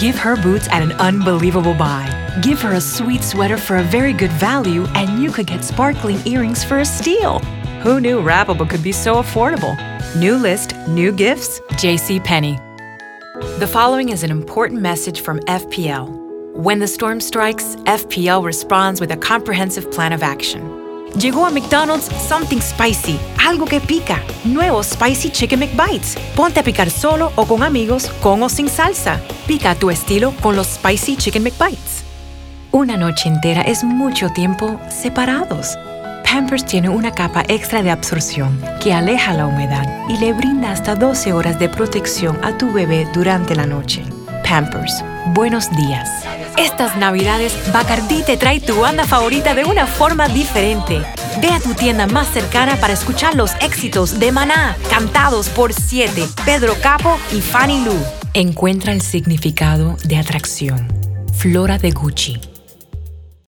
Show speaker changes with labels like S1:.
S1: Give her boots at an unbelievable buy. Give her a sweet sweater for a very good value, and you could get sparkling earrings for a steal. Who knew Rappable could be so affordable? New list, new gifts, JCPenney. The following is an important message from FPL. When the storm strikes, FPL responds with a comprehensive plan of action. Llegó a McDonald's something spicy, algo que pica. Nuevos Spicy Chicken McBites. Ponte a picar solo o con amigos, con o sin salsa. Pica a tu estilo con los Spicy Chicken McBites. Una noche entera es mucho tiempo separados. Pampers tiene una capa extra de absorción que aleja la humedad y le brinda hasta 12 horas de protección a tu bebé durante la noche. Pampers, buenos días. Estas Navidades, Bacardí te trae tu banda favorita de una forma diferente. Ve a tu tienda más cercana para escuchar los éxitos de Maná, cantados por 7, Pedro Capo y Fanny Lu. Encuentra el significado de atracción. Flora de Gucci.